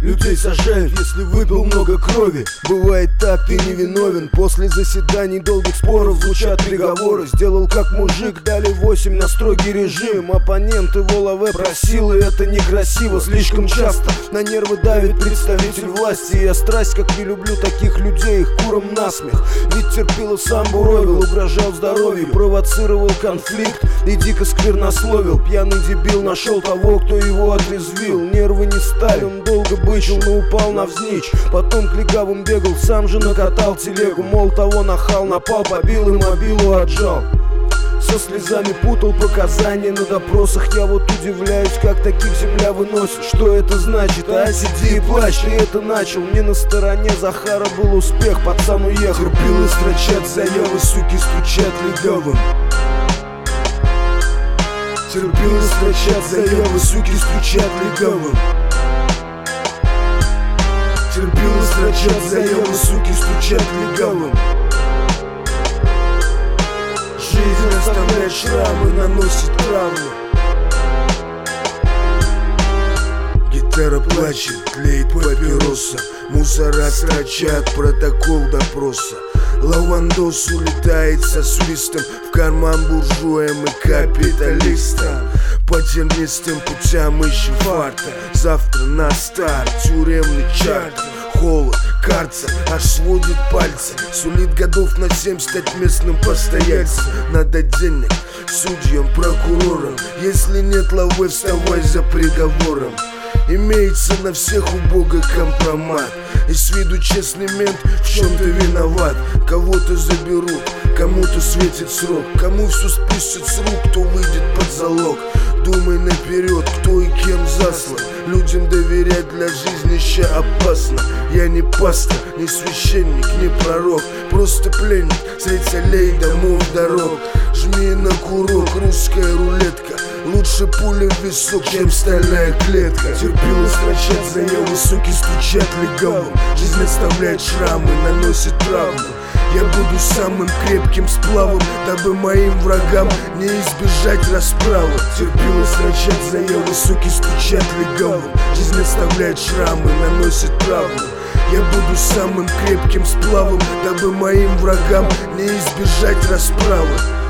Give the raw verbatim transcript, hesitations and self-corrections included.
людей сажают, если выпил много крови. Бывает так, ты не виновен. После заседаний долгих споров звучат приговоры. Сделал как мужик, дали восемь на строгий режим. Оппонент его лаве просил, и это некрасиво. Слишком часто на нервы давит представитель власти. И я страсть, как не люблю таких людей, их куром насмех. Ведь терпило сам буровил, угрожал здоровью, провоцировал конфликт и дико сквернословил. Пьяный дебил нашел того, кто его отрезвил. Нервы не стали, он долго бычил, но упал навзничь. Потом к легавым бегал, сам же накатал телегу. Мол, того нахал напал, побил и мобилу отжал. Со слезами путал показания на допросах. Я вот удивляюсь, как таких земля выносит. Что это значит? А сиди и плачь, ты это начал. Не на стороне Захара был успех, пацан уехал. Терпилы строчат заявы, суки стучат легавым. Терпилы строчат заявы, суки стучат легавым. Терпилы строчат заявы, суки стучат легавым. Жизнь оставляет шрамы, наносит травмы. Гитара плачет, тлеет папироса. Мусора строчат протокол допроса. Лавандос улетает со свистом в карман буржуям и капиталистам. По тернистым путям ищем фарта. Завтра на старт, тюремный чарт. Холод, карцер, аж сводит пальцы. Сулит годов на семь стать местным постояльцем. Надо денег судьям, прокурорам. Если нет лавы, вставай за приговором. Имеется на всех у Бога компромат. И с виду честный мент в чем-то виноват. Кого-то заберут, кому-то светит срок. Кому все спустят с рук, кто выйдет под залог. Думай наперед, кто и кем заслан. Людям доверять для жизни ща опасно. Я не пастор, не священник, не пророк. Просто пленник средь аллей, домов, дорог. Жми на курок, русская рулетка. Лучше пуля в висок, чем стальная клетка. Терпилы строчат заявы, суки стучат легавым. Жизнь оставляет шрамы, наносит травму. Я буду самым крепким сплавом, дабы моим врагам не избежать расправы. Терпилы строчат заявы, суки стучат легавым. Жизнь оставляет шрамы, наносит травму. Я буду самым крепким сплавом, дабы моим врагам не избежать расправы.